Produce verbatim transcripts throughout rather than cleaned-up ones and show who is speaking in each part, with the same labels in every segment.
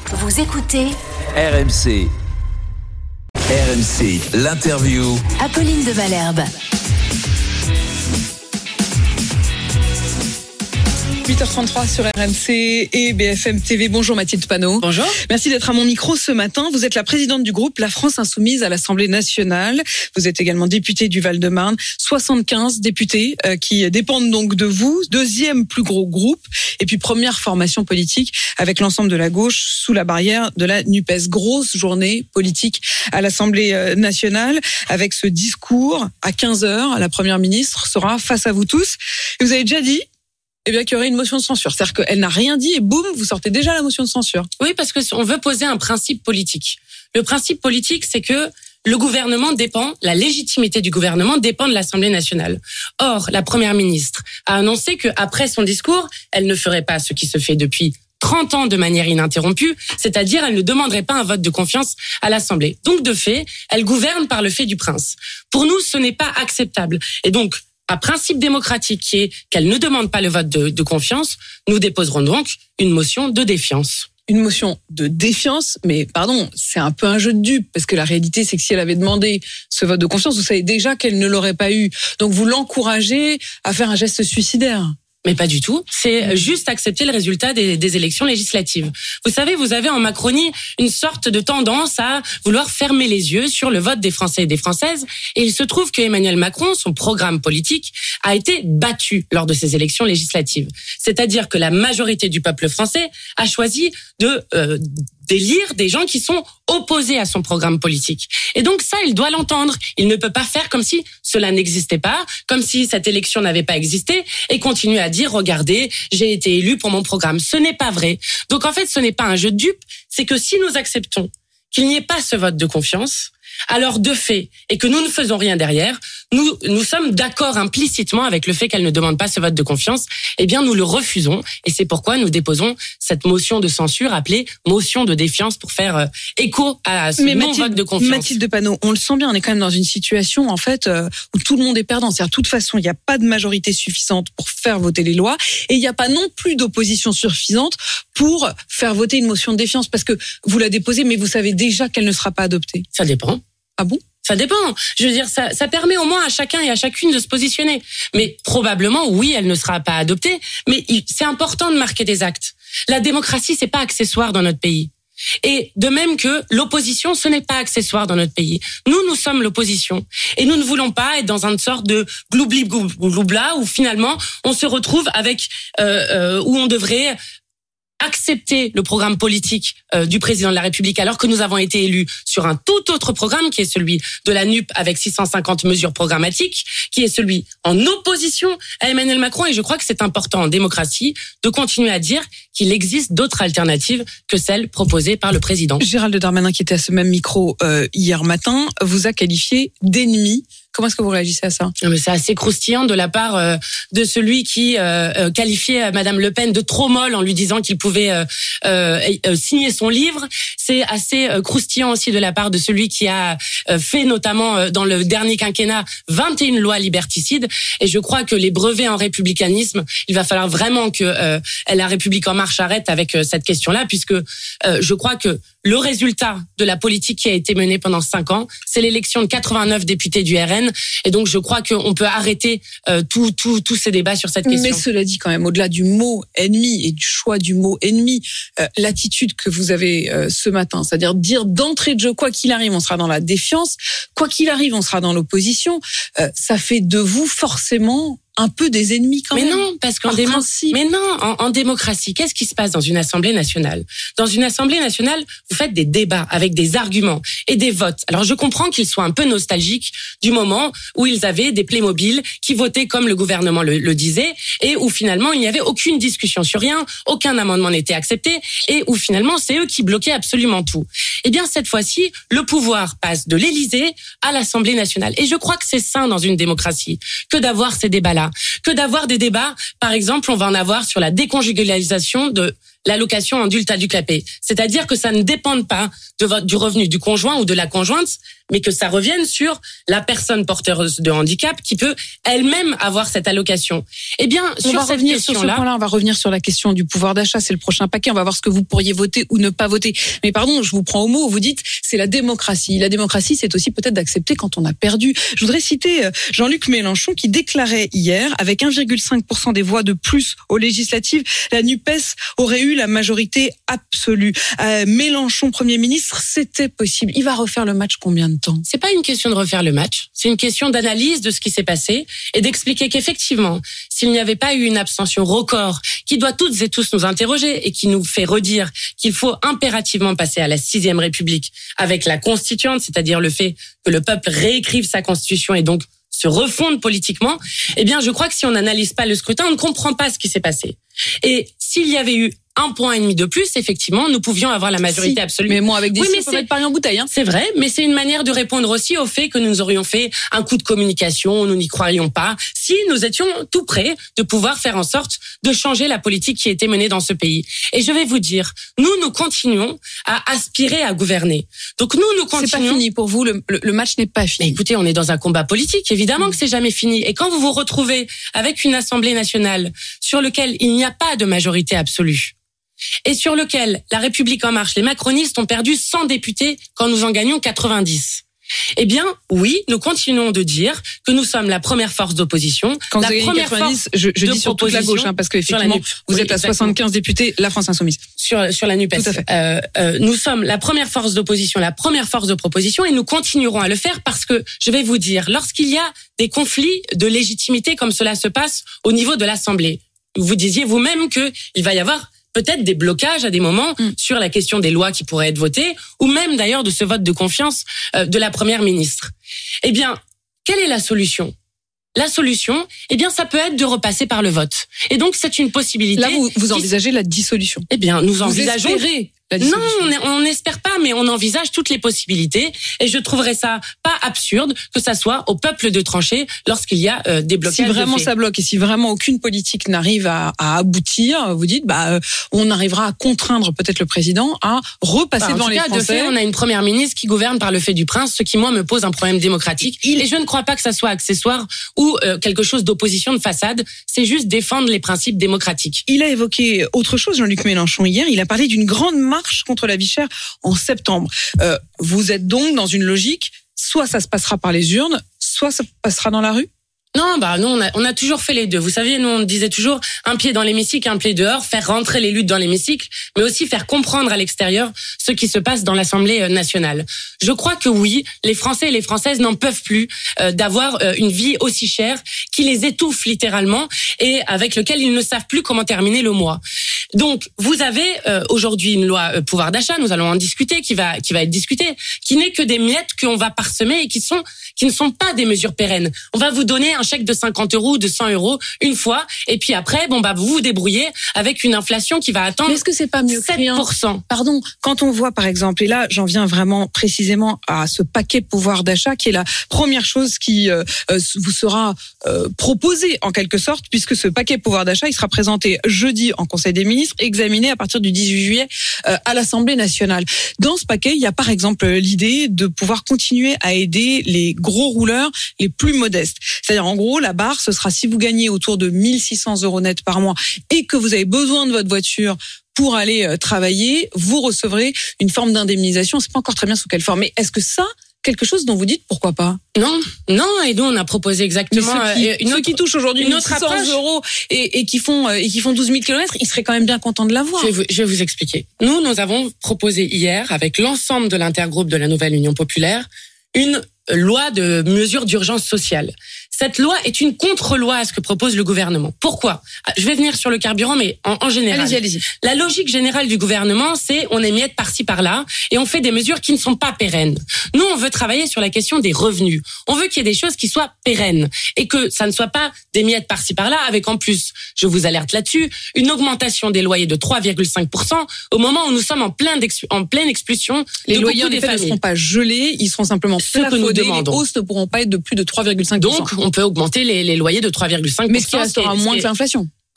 Speaker 1: Vous écoutez
Speaker 2: R M C. R M C, l'interview.
Speaker 1: Apolline de Malherbe.
Speaker 3: huit heures trente-trois sur R M C et B F M T V. Bonjour Mathilde Panot.
Speaker 4: Bonjour.
Speaker 3: Merci d'être à mon micro ce matin. Vous êtes la présidente du groupe La France Insoumise à l'Assemblée nationale. Vous êtes également députée du Val-de-Marne. soixante-quinze députés euh, qui dépendent donc de vous. Deuxième plus gros groupe. Et puis première formation politique avec l'ensemble de la gauche sous la barrière de la NUPES. Grosse journée politique à l'Assemblée nationale avec ce discours à quinze heures. La première ministre sera face à vous tous. Et vous avez déjà dit Eh bien, qu'il y aurait une motion de censure. C'est-à-dire qu'elle n'a rien dit et boum, vous sortez déjà la motion de censure.
Speaker 4: Oui, parce que on veut poser un principe politique. Le principe politique, c'est que le gouvernement dépend, la légitimité du gouvernement dépend de l'Assemblée nationale. Or, la première ministre a annoncé qu'après son discours, elle ne ferait pas ce qui se fait depuis trente ans de manière ininterrompue, c'est-à-dire elle ne demanderait pas un vote de confiance à l'Assemblée. Donc, de fait, elle gouverne par le fait du prince. Pour nous, ce n'est pas acceptable. Et donc, un principe démocratique qui est qu'elle ne demande pas le vote de, de confiance, nous déposerons donc une motion de défiance.
Speaker 3: Une motion de défiance, mais pardon, c'est un peu un jeu de dupes, parce que la réalité, c'est que si elle avait demandé ce vote de confiance, vous savez déjà qu'elle ne l'aurait pas eu. Donc vous l'encouragez à faire un geste suicidaire.
Speaker 4: Mais pas du tout. C'est juste accepter le résultat des, des élections législatives. Vous savez, vous avez en Macronie une sorte de tendance à vouloir fermer les yeux sur le vote des Français et des Françaises. Et il se trouve que Emmanuel Macron, son programme politique, a été battu lors de ces élections législatives. C'est-à-dire que la majorité du peuple français a choisi de euh, d'élire des gens qui sont opposés à son programme politique. Et donc ça, il doit l'entendre. Il ne peut pas faire comme si cela n'existait pas, comme si cette élection n'avait pas existé, et continuer à dire, regardez, j'ai été élu pour mon programme. Ce n'est pas vrai. Donc en fait, ce n'est pas un jeu de dupes, c'est que si nous acceptons qu'il n'y ait pas ce vote de confiance, alors de fait, et que nous ne faisons rien derrière, nous nous sommes d'accord implicitement avec le fait qu'elle ne demande pas ce vote de confiance, eh bien nous le refusons, et c'est pourquoi nous déposons cette motion de censure appelée motion de défiance pour faire euh, écho à ce non-vote de confiance.
Speaker 3: Mathilde Panot, on le sent bien, on est quand même dans une situation en fait euh, où tout le monde est perdant. C'est-à-dire, de toute façon, il n'y a pas de majorité suffisante pour faire voter les lois, et il n'y a pas non plus d'opposition suffisante pour faire voter une motion de défiance, parce que vous la déposez, mais vous savez déjà qu'elle ne sera pas adoptée.
Speaker 4: Ça dépend.
Speaker 3: Ah bon ?
Speaker 4: Ça dépend. Je veux dire, ça, ça permet au moins à chacun et à chacune de se positionner. Mais probablement, oui, elle ne sera pas adoptée. Mais c'est important de marquer des actes. La démocratie, c'est pas accessoire dans notre pays. Et de même que l'opposition, ce n'est pas accessoire dans notre pays. Nous, nous sommes l'opposition. Et nous ne voulons pas être dans une sorte de gloubli gloubla où finalement, on se retrouve avec, euh, euh, où on devrait accepter le programme politique euh, du président de la République alors que nous avons été élus sur un tout autre programme qui est celui de la N U P avec six cent cinquante mesures programmatiques, qui est celui en opposition à Emmanuel Macron. Et je crois que c'est important en démocratie de continuer à dire qu'il existe d'autres alternatives que celles proposées par le président.
Speaker 3: Gérald Darmanin, qui était à ce même micro euh, hier matin, vous a qualifié d'ennemi. Comment est-ce que vous réagissez à ça ?
Speaker 4: Mais c'est assez croustillant de la part euh, de celui qui euh, qualifiait Madame Le Pen de trop molle en lui disant qu'il pouvait euh, euh, euh, signer son livre. C'est assez euh, croustillant aussi de la part de celui qui a euh, fait notamment euh, dans le dernier quinquennat vingt et une lois liberticides. Et je crois que les brevets en républicanisme, il va falloir vraiment que euh, La République en marche arrête avec euh, cette question-là, puisque euh, je crois que le résultat de la politique qui a été menée pendant cinq ans, c'est l'élection de quatre-vingt-neuf députés du R N. Et donc, je crois qu'on peut arrêter euh, tous tout, tout ces débats sur cette question.
Speaker 3: Mais cela dit, quand même, au-delà du mot ennemi et du choix du mot ennemi, euh, l'attitude que vous avez euh, ce matin, c'est-à-dire dire d'entrée de jeu, quoi qu'il arrive, on sera dans la défiance, quoi qu'il arrive, on sera dans l'opposition, euh, ça fait de vous forcément un peu des ennemis quand
Speaker 4: mais
Speaker 3: même.
Speaker 4: Mais non, parce qu'en démo- mais non, en, en démocratie, qu'est-ce qui se passe dans une assemblée nationale ? Dans une assemblée nationale, vous faites des débats avec des arguments et des votes. Alors je comprends qu'ils soient un peu nostalgiques du moment où ils avaient des Playmobil qui votaient comme le gouvernement le, le disait, et où finalement il n'y avait aucune discussion sur rien, aucun amendement n'était accepté, et où finalement c'est eux qui bloquaient absolument tout. Eh bien cette fois-ci, le pouvoir passe de l'Élysée à l'Assemblée nationale. Et je crois que c'est sain dans une démocratie que d'avoir ces débats-là. Que d'avoir des débats, par exemple, on va en avoir sur la déconjugalisation de l'allocation adulte handicapé. C'est-à-dire que ça ne dépende pas de votre, du revenu du conjoint ou de la conjointe, mais que ça revienne sur la personne porteuse de handicap qui peut elle-même avoir cette allocation. Eh bien,
Speaker 3: on
Speaker 4: sur
Speaker 3: va
Speaker 4: cette
Speaker 3: revenir sur ce
Speaker 4: question-là,
Speaker 3: point-là, on va revenir sur la question du pouvoir d'achat, c'est le prochain paquet, on va voir ce que vous pourriez voter ou ne pas voter. Mais pardon, je vous prends au mot, vous dites c'est la démocratie. La démocratie, c'est aussi peut-être d'accepter quand on a perdu. Je voudrais citer Jean-Luc Mélenchon qui déclarait hier, avec un virgule cinq pour cent des voix de plus aux législatives, la NUPES aurait eu la majorité absolue. Euh, Mélenchon, Premier ministre, c'était possible. Il va refaire le match combien de temps ?
Speaker 4: c'est pas une question de refaire le match, c'est une question d'analyse de ce qui s'est passé et d'expliquer qu'effectivement, s'il n'y avait pas eu une abstention record qui doit toutes et tous nous interroger et qui nous fait redire qu'il faut impérativement passer à la sixième République avec la constituante, c'est-à-dire le fait que le peuple réécrive sa constitution et donc se refonde politiquement, eh bien, je crois que si on n'analyse pas le scrutin, on ne comprend pas ce qui s'est passé. Et s'il y avait eu un point et demi de plus, effectivement, nous pouvions avoir la majorité
Speaker 3: si,
Speaker 4: absolue.
Speaker 3: Mais moi, avec des
Speaker 4: oui,
Speaker 3: si,
Speaker 4: mais
Speaker 3: on peut
Speaker 4: c'est
Speaker 3: mettre Paris en bouteille. Hein.
Speaker 4: C'est vrai, mais c'est une manière de répondre aussi au fait que nous aurions fait un coup de communication, nous n'y croirions pas, si nous étions tout prêts de pouvoir faire en sorte de changer la politique qui était menée dans ce pays. Et je vais vous dire, nous, nous continuons à aspirer à gouverner. Donc nous, nous continuons...
Speaker 3: C'est pas fini pour vous, le, le, le match n'est pas fini.
Speaker 4: Mais écoutez, on est dans un combat politique, évidemment mmh. que c'est jamais fini. Et quand vous vous retrouvez avec une Assemblée nationale sur laquelle il n'y a pas de majorité absolue, et sur lequel la République en marche, les macronistes ont perdu cent députés quand nous en gagnons quatre-vingt-dix. Eh bien, oui, nous continuons de dire que nous sommes la première force d'opposition.
Speaker 3: Quand
Speaker 4: la
Speaker 3: vous
Speaker 4: première
Speaker 3: quatre-vingt-dix,
Speaker 4: force
Speaker 3: je, je dis sur toute la gauche, hein, parce qu'effectivement, vous
Speaker 4: oui,
Speaker 3: êtes à
Speaker 4: exactement.
Speaker 3: soixante-quinze députés, la France Insoumise.
Speaker 4: Sur, sur la NUPES.
Speaker 3: Tout à fait.
Speaker 4: Euh, euh, nous sommes la première force d'opposition, la première force de proposition, et nous continuerons à le faire parce que, je vais vous dire, lorsqu'il y a des conflits de légitimité comme cela se passe au niveau de l'Assemblée, vous disiez vous-même que il va y avoir peut-être des blocages à des moments mm. sur la question des lois qui pourraient être votées, ou même d'ailleurs de ce vote de confiance euh, de la Première ministre. Eh bien, quelle est la solution ? La solution, eh bien, ça peut être de repasser par le vote. Et donc, c'est une possibilité.
Speaker 3: Là, vous, vous envisagez la dissolution.
Speaker 4: Eh bien, nous
Speaker 3: vous
Speaker 4: envisageons...
Speaker 3: espérez la
Speaker 4: Non, on n'espère pas, mais on envisage toutes les possibilités. Et je trouverais ça pas absurde que ça soit au peuple de trancher lorsqu'il y a euh, des blocages.
Speaker 3: Si vraiment
Speaker 4: de fait.
Speaker 3: ça bloque et si vraiment aucune politique n'arrive à, à aboutir, vous dites, bah, euh, on arrivera à contraindre peut-être le président à repasser
Speaker 4: bah,
Speaker 3: devant
Speaker 4: les Français. En tout cas, de fait, on a une première ministre qui gouverne par le fait du prince, ce qui moi me pose un problème démocratique. Il... Et je ne crois pas que ça soit accessoire ou euh, quelque chose d'opposition de façade. C'est juste défendre les principes démocratiques.
Speaker 3: Il a évoqué autre chose, Jean-Luc Mélenchon, hier. Il a parlé d'une grande marche contre la vie chère en septembre. Euh, vous êtes donc dans une logique, soit ça se passera par les urnes, soit ça passera dans la rue ?
Speaker 4: Non, bah non, on a, on a toujours fait les deux. Vous savez, nous on disait toujours un pied dans l'hémicycle, un pied dehors, faire rentrer les luttes dans l'hémicycle, mais aussi faire comprendre à l'extérieur ce qui se passe dans l'Assemblée nationale. Je crois que oui, les Français et les Françaises n'en peuvent plus euh, d'avoir euh, une vie aussi chère qui les étouffe littéralement et avec lequel ils ne savent plus comment terminer le mois. Donc, vous avez euh, aujourd'hui une loi euh, pouvoir d'achat, nous allons en discuter, qui va qui va être discutée, qui n'est que des miettes qu'on va parsemer et qui sont qui ne sont pas des mesures pérennes. On va vous donner un chèque de cinquante euros ou de cent euros une fois, et puis après, bon bah vous vous débrouillez avec une inflation qui va atteindre.
Speaker 3: Mais est-ce que c'est pas mieux
Speaker 4: sept pour cent?
Speaker 3: Pardon, quand on voit par exemple, et là j'en viens vraiment précisément à ce paquet pouvoir d'achat qui est la première chose qui euh, vous sera euh, proposée en quelque sorte, puisque ce paquet pouvoir d'achat il sera présenté jeudi en Conseil des ministres, examiné à partir du dix-huit juillet euh, à l'Assemblée nationale. Dans ce paquet, il y a par exemple l'idée de pouvoir continuer à aider les gros rouleurs les plus modestes. C'est-à-dire en gros, la barre, ce sera si vous gagnez autour de mille six cents euros net par mois et que vous avez besoin de votre voiture pour aller travailler, vous recevrez une forme d'indemnisation. On ne sait pas encore très bien sous quelle forme. Mais est-ce que ça, quelque chose dont vous dites pourquoi pas?
Speaker 4: Non, non. Et nous, on a proposé exactement
Speaker 3: ceux qui,
Speaker 4: une
Speaker 3: ceux
Speaker 4: autre,
Speaker 3: qui touchent aujourd'hui
Speaker 4: une autre
Speaker 3: six cents
Speaker 4: approche.
Speaker 3: euros et, et qui font et qui font douze mille kilomètres, ils seraient quand même bien contents de l'avoir.
Speaker 4: Je vais, vous, je vais vous expliquer. Nous, nous avons proposé hier, avec l'ensemble de l'intergroupe de la Nouvelle Union Populaire, une loi de mesures d'urgence sociale. Cette loi est une contre-loi à ce que propose le gouvernement. Pourquoi? Je vais venir sur le carburant, mais en, en général.
Speaker 3: Allez-y, allez-y.
Speaker 4: La logique générale du gouvernement, c'est on émiette par-ci par-là et on fait des mesures qui ne sont pas pérennes. Nous, on veut travailler sur la question des revenus. On veut qu'il y ait des choses qui soient pérennes et que ça ne soit pas des miettes par-ci par-là, avec en plus, je vous alerte là-dessus, une augmentation des loyers de trois virgule cinq pour cent au moment où nous sommes en, plein en pleine expulsion.
Speaker 3: Les
Speaker 4: de
Speaker 3: loyers en
Speaker 4: des
Speaker 3: effet
Speaker 4: familles.
Speaker 3: ne seront pas gelés, ils seront simplement plafonnés. Les hausses ne pourront pas être de plus de trois virgule cinq pour cent.
Speaker 4: Donc, on peut augmenter les, les loyers de trois virgule cinq pour cent.
Speaker 3: Mais ce qui restera moins que l'inflation.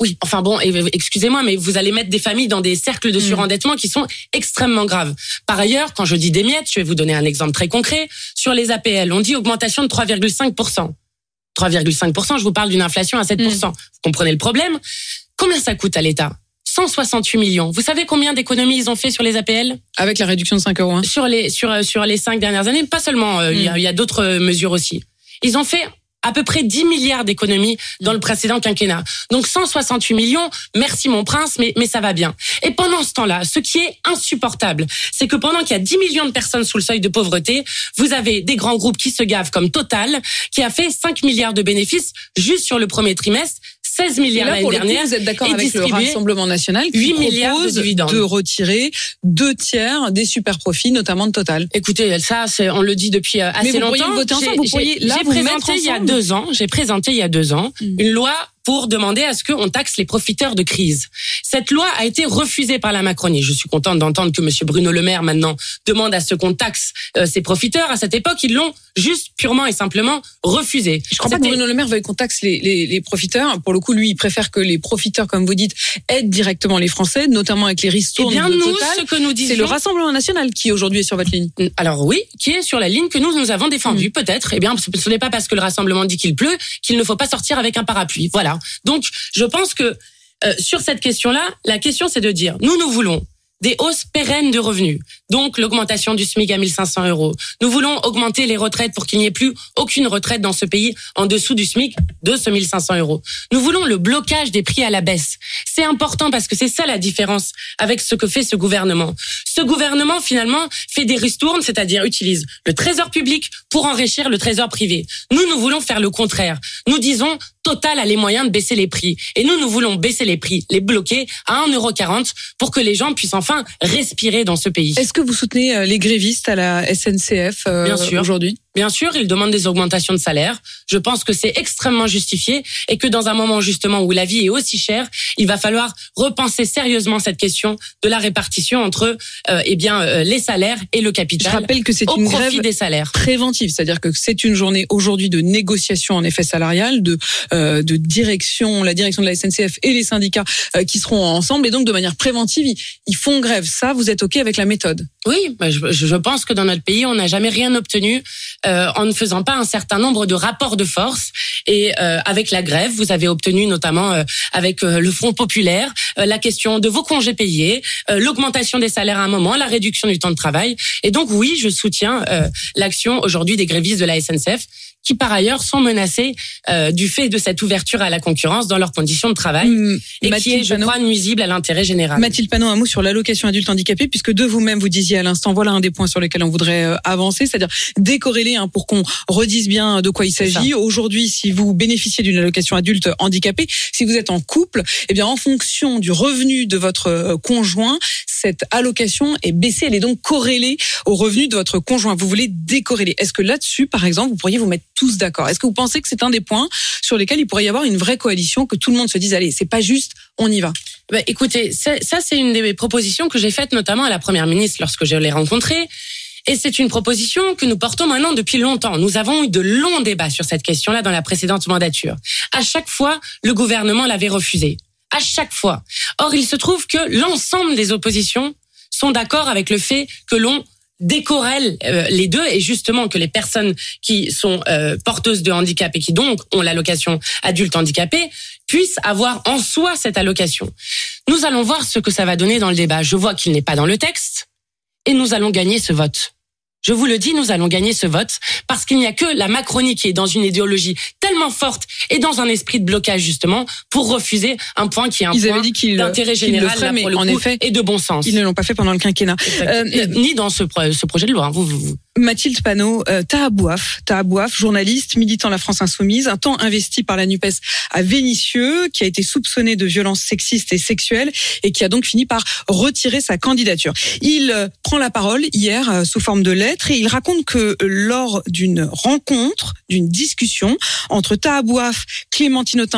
Speaker 4: Oui, enfin bon, excusez-moi, mais vous allez mettre des familles dans des cercles de surendettement qui sont extrêmement graves. Par ailleurs, quand je dis des miettes, je vais vous donner un exemple très concret. Sur les A P L, on dit augmentation de trois virgule cinq pour cent. trois virgule cinq pour cent, je vous parle d'une inflation à sept pour cent. Mmh. Vous comprenez le problème ? Combien ça coûte à l'État ? cent soixante-huit millions. Vous savez combien d'économies ils ont fait sur les A P L ?
Speaker 3: Avec la réduction de cinq euros. Hein.
Speaker 4: Sur les, sur, sur les cinq dernières années, pas seulement, il euh, mmh. y a, y a d'autres mesures aussi. Ils ont fait à peu près dix milliards d'économies dans le précédent quinquennat. Donc cent soixante-huit millions, merci mon prince, mais, mais ça va bien. Et pendant ce temps-là, ce qui est insupportable, c'est que pendant qu'il y a dix millions de personnes sous le seuil de pauvreté, vous avez des grands groupes qui se gavent comme Total, qui a fait cinq milliards de bénéfices juste sur le premier trimestre, seize milliards l'année dernière.
Speaker 3: Coup, vous êtes d'accord avec le Rassemblement national qui
Speaker 4: huit milliards
Speaker 3: propose
Speaker 4: de,
Speaker 3: de retirer deux tiers des super profits, notamment de Total.
Speaker 4: Écoutez, ça, c'est, on le dit depuis assez
Speaker 3: Mais vous
Speaker 4: longtemps.
Speaker 3: Pourriez voter ensemble, vous pourriez, là,
Speaker 4: j'ai
Speaker 3: vous
Speaker 4: présenté il y a deux ans, j'ai présenté il y a deux ans mmh. une loi pour demander à ce qu'on taxe les profiteurs de crise. Cette loi a été refusée par la Macronie. Je suis contente d'entendre que monsieur Bruno Le Maire maintenant demande à ce qu'on taxe euh, ces profiteurs. À cette époque, ils l'ont juste purement et simplement refusé.
Speaker 3: Je crois C'était... pas que Bruno Le Maire veuille qu'on taxe les, les, les profiteurs. Pour le coup, lui, il préfère que les profiteurs, comme vous dites, aident directement les Français, notamment avec les ristournes.
Speaker 4: Eh bien,
Speaker 3: de
Speaker 4: nous,
Speaker 3: Total.
Speaker 4: ce que nous disions,
Speaker 3: c'est le Rassemblement national qui aujourd'hui est sur votre ligne.
Speaker 4: Alors oui, qui est sur la ligne que nous nous avons défendue, mmh. peut-être. Eh bien, ce n'est pas parce que le Rassemblement dit qu'il pleut qu'il ne faut pas sortir avec un parapluie. Voilà. Donc, je pense que euh, sur cette question-là, la question c'est de dire, nous, nous voulons des hausses pérennes de revenus. Donc, l'augmentation du SMIC à mille cinq cents euros. Nous voulons augmenter les retraites pour qu'il n'y ait plus aucune retraite dans ce pays en dessous du SMIC de ce mille cinq cents euros. Nous voulons le blocage des prix à la baisse. C'est important parce que c'est ça la différence avec ce que fait ce gouvernement. Ce gouvernement, finalement, fait des ristournes, c'est-à-dire utilise le trésor public pour enrichir le trésor privé. Nous, nous voulons faire le contraire. Nous disons, Total a les moyens de baisser les prix. Et nous, nous voulons baisser les prix, les bloquer à un euro quarante pour que les gens puissent enfin respirer dans ce pays.
Speaker 3: Est-ce que vous soutenez les grévistes à la S N C F euh,
Speaker 4: Bien sûr.
Speaker 3: aujourd'hui ?
Speaker 4: Bien sûr, ils demandent des augmentations de salaire. Je pense que c'est extrêmement justifié et que dans un moment justement où la vie est aussi chère, il va falloir repenser sérieusement cette question de la répartition entre euh, eh bien euh, les salaires et le capital.
Speaker 3: Je rappelle que c'est
Speaker 4: au
Speaker 3: une
Speaker 4: profit
Speaker 3: grève
Speaker 4: des salaires
Speaker 3: préventive, c'est-à-dire que c'est une journée aujourd'hui de négociation en effet salariale, de euh, de direction, la direction de la S N C F et les syndicats euh, qui seront ensemble et donc de manière préventive, ils, ils font grève. Ça, vous êtes OK avec la méthode ?
Speaker 4: Oui, bah je, je pense que dans notre pays, on n'a jamais rien obtenu euh, en ne faisant pas un certain nombre de rapports de force. Et euh, avec la grève, vous avez obtenu notamment euh, avec euh, le Front populaire euh, la question de vos congés payés, euh, l'augmentation des salaires à un moment, la réduction du temps de travail. Et donc oui, je soutiens euh, l'action aujourd'hui des grévistes de la S N C F qui par ailleurs sont menacés euh, du fait de cette ouverture à la concurrence dans leurs conditions de travail mmh, et Mathilde qui est, je Panot, crois, nuisible à l'intérêt général.
Speaker 3: Mathilde Panot, un mot sur l'allocation adulte handicapé, puisque de vous-même vous disiez à l'instant, voilà un des points sur lesquels on voudrait euh, avancer, c'est-à-dire décorréler hein, pour qu'on redise bien de quoi il s'agit. Aujourd'hui, si vous bénéficiez d'une allocation adulte handicapé, si vous êtes en couple, eh bien en fonction du revenu de votre euh, conjoint, cette allocation est baissée, elle est donc corrélée au revenu de votre conjoint. Vous voulez décorréler. Est-ce que là-dessus, par exemple, vous pourriez vous mettre tous d'accord ? Est-ce que vous pensez que c'est un des points sur lesquels il pourrait y avoir une vraie coalition, que tout le monde se dise, allez, c'est pas juste, on y va ?
Speaker 4: Bah, écoutez, ça, ça c'est une des propositions que j'ai faites notamment à la Première ministre lorsque je l'ai rencontrée. Et c'est une proposition que nous portons maintenant depuis longtemps. Nous avons eu de longs débats sur cette question-là dans la précédente mandature. À chaque fois, le gouvernement l'avait refusé. À chaque fois. Or, il se trouve que l'ensemble des oppositions sont d'accord avec le fait que l'on décorrèle euh, les deux et justement que les personnes qui sont euh, porteuses de handicap et qui donc ont l'allocation adulte handicapé puissent avoir en soi cette allocation. Nous allons voir ce que ça va donner dans le débat. Je vois qu'il n'est pas dans le texte et nous allons gagner ce vote. Je vous le dis, nous allons gagner ce vote parce qu'il n'y a que la Macronie qui est dans une idéologie tellement forte et dans un esprit de blocage justement pour refuser un point qui est un
Speaker 3: ils
Speaker 4: point
Speaker 3: dit
Speaker 4: d'intérêt général
Speaker 3: le ferait,
Speaker 4: là, pour le
Speaker 3: en
Speaker 4: coup,
Speaker 3: effet,
Speaker 4: et de bon sens.
Speaker 3: Ils ne l'ont pas fait pendant le quinquennat.
Speaker 4: Euh, ni dans ce, ce projet de loi. Hein. Vous, vous, vous.
Speaker 3: Mathilde Panot, euh, Taha Bouaf, Taha Bouaf, journaliste, militant La France Insoumise, un temps investi par la NUPES à Vénissieux, qui a été soupçonné de violences sexistes et sexuelles et qui a donc fini par retirer sa candidature. Il euh, prend la parole hier euh, sous forme de lettre et il raconte que euh, lors d'une rencontre, d'une discussion entre Taha Bouaf, Clémentine Autain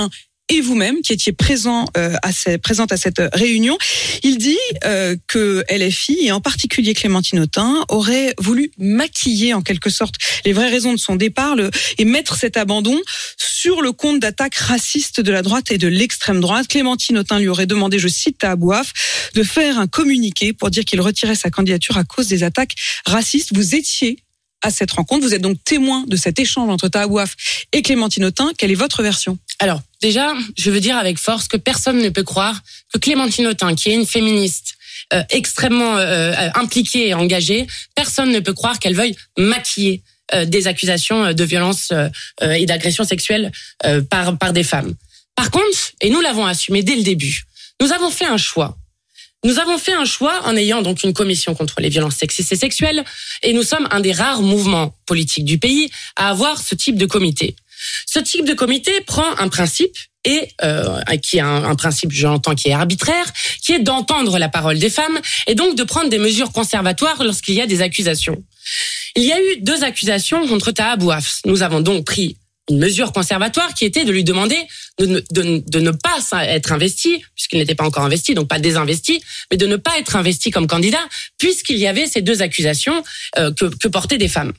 Speaker 3: et vous-même, qui étiez présent, euh, à cette, présente à cette réunion. Il dit euh, que L F I, et en particulier Clémentine Autain, aurait voulu maquiller en quelque sorte les vraies raisons de son départ le, et mettre cet abandon sur le compte d'attaques racistes de la droite et de l'extrême droite. Clémentine Autain lui aurait demandé, je cite à Abouaf, de faire un communiqué pour dire qu'il retirait sa candidature à cause des attaques racistes. Vous étiez à cette rencontre, vous êtes donc témoin de cet échange entre Tahabouaf et Clémentine Autain. Quelle est votre version ?
Speaker 4: Alors, déjà, je veux dire avec force que personne ne peut croire que Clémentine Autain, qui est une féministe euh, extrêmement euh, impliquée et engagée, personne ne peut croire qu'elle veuille maquiller euh, des accusations de violence euh, et d'agression sexuelle euh, par, par des femmes. Par contre, et nous l'avons assumé dès le début, nous avons fait un choix. Nous avons fait un choix en ayant donc une commission contre les violences sexistes et sexuelles, et nous sommes un des rares mouvements politiques du pays à avoir ce type de comité. Ce type de comité prend un principe et euh, qui est un, un principe, je l'entends, qui est arbitraire, qui est d'entendre la parole des femmes et donc de prendre des mesures conservatoires lorsqu'il y a des accusations. Il y a eu deux accusations contre Tahabouaf. Nous avons donc pris une mesure conservatoire qui était de lui demander de, de, de ne pas être investi, puisqu'il n'était pas encore investi, donc pas désinvesti, mais de ne pas être investi comme candidat, puisqu'il y avait ces deux accusations euh, que, que portaient des femmes.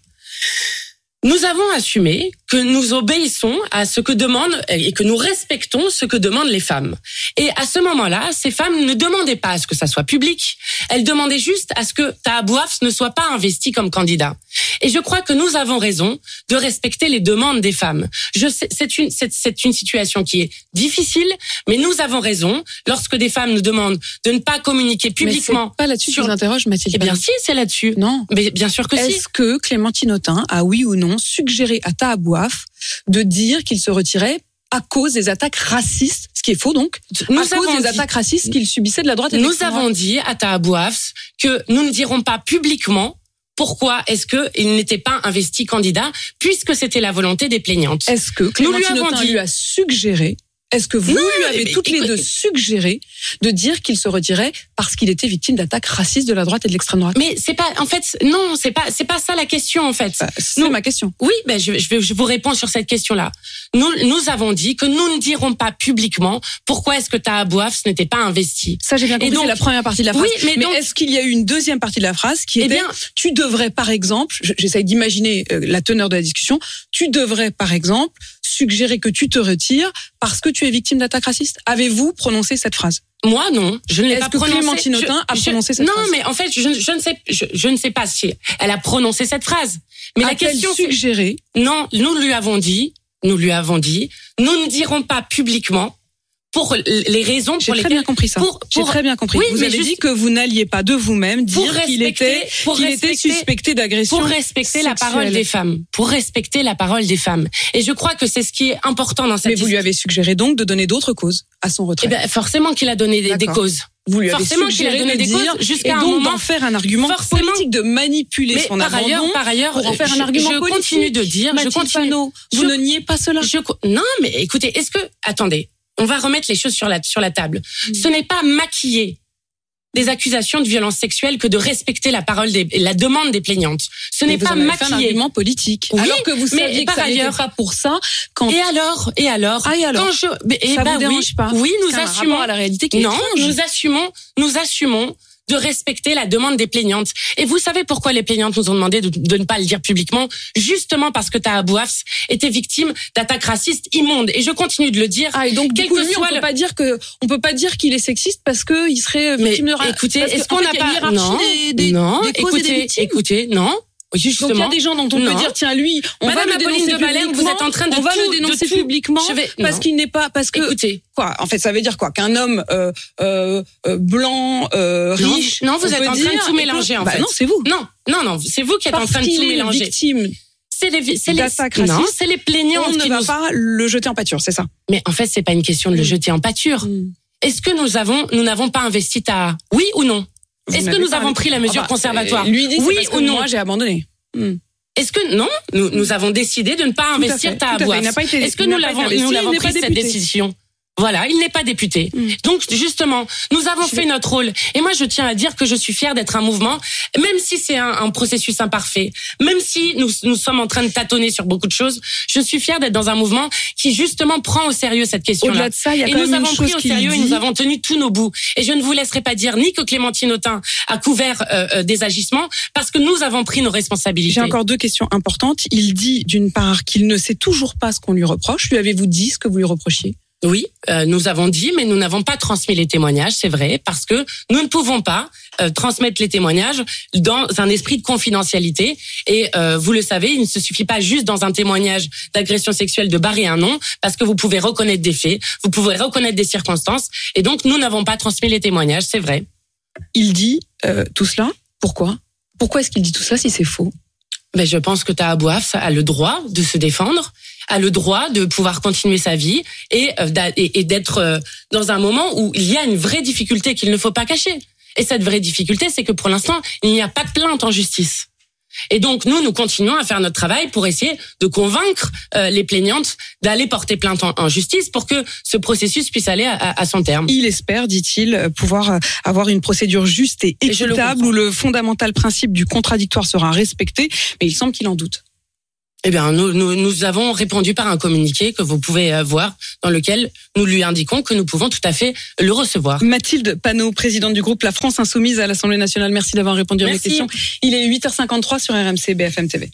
Speaker 4: Nous avons assumé que nous obéissons à ce que demandent et que nous respectons ce que demandent les femmes. Et à ce moment-là, ces femmes ne demandaient pas à ce que ça soit public, elles demandaient juste à ce que Tahabouaf ne soit pas investi comme candidat. Et je crois que nous avons raison de respecter les demandes des femmes. Je sais, c'est une, c'est, c'est une situation qui est difficile, mais nous avons raison lorsque des femmes nous demandent de ne pas communiquer publiquement.
Speaker 3: Mais c'est pas là-dessus
Speaker 4: sur...
Speaker 3: que je vous interroge, Mathilde.
Speaker 4: Eh bien, si, c'est là-dessus.
Speaker 3: Non.
Speaker 4: Mais bien sûr que
Speaker 3: Est-ce
Speaker 4: si.
Speaker 3: Est-ce que Clémentine Autain a, oui ou non, suggéré à Tahabouaf de dire qu'il se retirait à cause des attaques racistes, ce qui est faux donc, nous à cause des dit, attaques racistes qu'il subissait de la droite et de l'extrême droite.
Speaker 4: Nous avons dit à Tahabouaf que nous ne dirons pas publiquement pourquoi est-ce qu'il n'était pas investi candidat, puisque c'était la volonté des plaignantes.
Speaker 3: Est-ce que Clémentine Autain lui a suggéré, est-ce que vous non, lui avez toutes écoute, les deux suggéré de dire qu'il se retirait parce qu'il était victime d'attaques racistes de la droite et de l'extrême droite?
Speaker 4: Mais c'est pas, en fait, non, c'est pas, c'est pas ça la question en fait.
Speaker 3: Bah, c'est nous, ma question.
Speaker 4: Oui, ben je, je, je vous réponds sur cette question-là. Nous, nous avons dit que nous ne dirons pas publiquement pourquoi est-ce que Tahabouaf ce n'était pas investi.
Speaker 3: Ça, j'ai bien compris. C'est la première partie de la phrase.
Speaker 4: Oui, mais,
Speaker 3: mais
Speaker 4: donc,
Speaker 3: est-ce qu'il y a eu une deuxième partie de la phrase qui
Speaker 4: eh
Speaker 3: était,
Speaker 4: bien,
Speaker 3: tu devrais par exemple, j'essaye d'imaginer la teneur de la discussion, tu devrais par exemple suggérer que tu te retires parce que tu es victime d'attaques racistes. Avez-vous prononcé cette phrase?
Speaker 4: Moi, non, je ne l'ai pas prononcée.
Speaker 3: Est-ce que Clémentine Autain a prononcé cette
Speaker 4: non,
Speaker 3: phrase?
Speaker 4: Non, mais en fait, je, je ne sais, je, je ne sais pas si elle a prononcé cette phrase. Mais
Speaker 3: a
Speaker 4: la question,
Speaker 3: suggéré?
Speaker 4: Non, nous lui avons dit, nous lui avons dit, nous ne dirons pas publiquement pour les raisons pour lesquelles.
Speaker 3: J'ai très bien compris ça.
Speaker 4: Pour,
Speaker 3: J'ai
Speaker 4: pour,
Speaker 3: très bien compris.
Speaker 4: Oui,
Speaker 3: vous avez dit que vous n'alliez pas de vous-même dire qu'il était, qu'il était suspecté d'agression
Speaker 4: pour respecter
Speaker 3: sexuelle.
Speaker 4: La parole des femmes. Pour respecter la parole des femmes. Et je crois que c'est ce qui est important dans cette.
Speaker 3: Mais vous lui avez suggéré donc de donner d'autres causes à son retrait.
Speaker 4: Eh bien, forcément qu'il a donné des, des causes.
Speaker 3: Vous lui avez
Speaker 4: forcément
Speaker 3: suggéré
Speaker 4: qu'il a donné
Speaker 3: de
Speaker 4: des
Speaker 3: dire,
Speaker 4: causes jusqu'à
Speaker 3: et
Speaker 4: un
Speaker 3: donc
Speaker 4: moment
Speaker 3: d'en faire un argument
Speaker 4: forcément,
Speaker 3: politique, de manipuler
Speaker 4: mais
Speaker 3: son
Speaker 4: par
Speaker 3: abandon
Speaker 4: ailleurs, par ailleurs,
Speaker 3: pour en faire
Speaker 4: je,
Speaker 3: un argument
Speaker 4: je
Speaker 3: politique.
Speaker 4: continue de dire,
Speaker 3: Mathilde
Speaker 4: je continue.
Speaker 3: Panot, vous
Speaker 4: je,
Speaker 3: ne niez pas cela.
Speaker 4: Je, non, mais écoutez, est-ce que, attendez, on va remettre les choses sur la sur la table. Mmh. Ce n'est pas maquiller des accusations de violence sexuelle que de respecter la parole des, la demande des plaignantes. Ce n'est pas maquiller.
Speaker 3: Fait un argument politique.
Speaker 4: Oui,
Speaker 3: alors que vous saviez
Speaker 4: mais
Speaker 3: que ça n'était pas pour ça. Quand...
Speaker 4: Et alors, et alors,
Speaker 3: ah, et alors
Speaker 4: quand je, et
Speaker 3: ça
Speaker 4: bah
Speaker 3: vous dérange
Speaker 4: oui,
Speaker 3: pas
Speaker 4: oui, nous assumons
Speaker 3: à la réalité qui est
Speaker 4: non,
Speaker 3: étrange.
Speaker 4: nous assumons, nous assumons de respecter la demande des plaignantes. Et vous savez pourquoi les plaignantes nous ont demandé de, de ne pas le dire publiquement? Justement parce que Tahabouaf était victime d'attaques racistes immondes. Et je continue de le dire.
Speaker 3: Ah, et donc, du coup, lui, on peut le... pas dire que, on peut pas dire qu'il est sexiste parce que il serait victime
Speaker 4: mais,
Speaker 3: de racisme.
Speaker 4: Écoutez, est-ce qu'on n'a pas,
Speaker 3: non, des, des,
Speaker 4: non,
Speaker 3: des causes
Speaker 4: écoutez,
Speaker 3: et des victimes
Speaker 4: écoutez, non. Justement.
Speaker 3: Donc il y a des gens dont on
Speaker 4: non.
Speaker 3: peut dire tiens lui on
Speaker 4: Madame
Speaker 3: va le dénoncer
Speaker 4: de Baleine,
Speaker 3: publiquement,
Speaker 4: vous êtes en train de
Speaker 3: on va
Speaker 4: tout,
Speaker 3: le dénoncer
Speaker 4: de tout.
Speaker 3: publiquement
Speaker 4: vais,
Speaker 3: parce qu'il n'est pas parce que
Speaker 4: écoutez
Speaker 3: quoi en fait ça veut dire quoi qu'un homme euh, euh, blanc euh,
Speaker 4: non,
Speaker 3: riche
Speaker 4: non vous êtes en train
Speaker 3: dire,
Speaker 4: de tout mélanger en
Speaker 3: bah
Speaker 4: fait
Speaker 3: non c'est vous
Speaker 4: non non non c'est vous qui êtes
Speaker 3: parce
Speaker 4: en train de tout
Speaker 3: est
Speaker 4: mélanger
Speaker 3: victime
Speaker 4: c'est les c'est les
Speaker 3: non
Speaker 4: c'est les plaignants
Speaker 3: on
Speaker 4: qui
Speaker 3: ne va
Speaker 4: nous...
Speaker 3: pas le jeter en pâture c'est ça
Speaker 4: mais en fait c'est pas une question de le jeter en pâture
Speaker 3: mm.
Speaker 4: Est-ce que nous avons nous n'avons pas investi ta oui ou non vous Est-ce que nous avons pris la mesure
Speaker 3: ah bah,
Speaker 4: conservatoire
Speaker 3: lui dit
Speaker 4: oui
Speaker 3: ou non moi j'ai abandonné mm.
Speaker 4: Est-ce que non nous, nous avons décidé de ne pas investir Tahabouaf. Est-ce que nous l'avons nous l'avons pris cette décision? Voilà, il n'est pas député.
Speaker 3: Mmh.
Speaker 4: Donc justement, nous avons
Speaker 3: je...
Speaker 4: fait notre rôle. Et moi, je tiens à dire que je suis fière d'être un mouvement, même si c'est un, un processus imparfait, même si nous, nous sommes en train de tâtonner sur beaucoup de choses, je suis fière d'être dans un mouvement qui justement prend au sérieux cette question-là.
Speaker 3: Au-delà de ça, il y a
Speaker 4: et
Speaker 3: quand
Speaker 4: nous
Speaker 3: même
Speaker 4: avons
Speaker 3: une
Speaker 4: pris
Speaker 3: chose
Speaker 4: au
Speaker 3: qu'il
Speaker 4: sérieux
Speaker 3: dit...
Speaker 4: et nous avons tenu tous nos bouts. Et je ne vous laisserai pas dire ni que Clémentine Autain a couvert euh, euh, des agissements, parce que nous avons pris nos responsabilités.
Speaker 3: J'ai encore deux questions importantes. Il dit d'une part qu'il ne sait toujours pas ce qu'on lui reproche. Lui avez-vous dit ce que vous lui reprochiez ?
Speaker 4: Oui, euh, nous avons dit, mais nous n'avons pas transmis les témoignages, c'est vrai, parce que nous ne pouvons pas euh, transmettre les témoignages dans un esprit de confidentialité. Et euh, vous le savez, il ne se suffit pas juste dans un témoignage d'agression sexuelle de barrer un nom, parce que vous pouvez reconnaître des faits, vous pouvez reconnaître des circonstances, et donc nous n'avons pas transmis les témoignages, c'est vrai.
Speaker 3: Il dit euh, tout cela. Pourquoi ? Pourquoi est-ce qu'il dit tout ça si c'est faux ?
Speaker 4: Ben, je pense que Taha Bouaf a le droit de se défendre, a le droit de pouvoir continuer sa vie et, euh, et, et d'être euh, dans un moment où il y a une vraie difficulté qu'il ne faut pas cacher. Et cette vraie difficulté, c'est que pour l'instant, il n'y a pas de plainte en justice. Et donc, nous, nous continuons à faire notre travail pour essayer de convaincre euh, les plaignantes d'aller porter plainte en, en justice pour que ce processus puisse aller à, à son terme.
Speaker 3: Il espère, dit-il, pouvoir avoir une procédure juste et équitable et où le fondamental principe du contradictoire sera respecté, mais il semble qu'il en doute.
Speaker 4: Eh bien, nous, nous, nous avons répondu par un communiqué que vous pouvez voir, dans lequel nous lui indiquons que nous pouvons tout à fait le recevoir.
Speaker 3: Mathilde Panot, présidente du groupe La France Insoumise à l'Assemblée nationale, merci d'avoir répondu à mes questions. Il est huit heures cinquante-trois sur R M C B F M T V.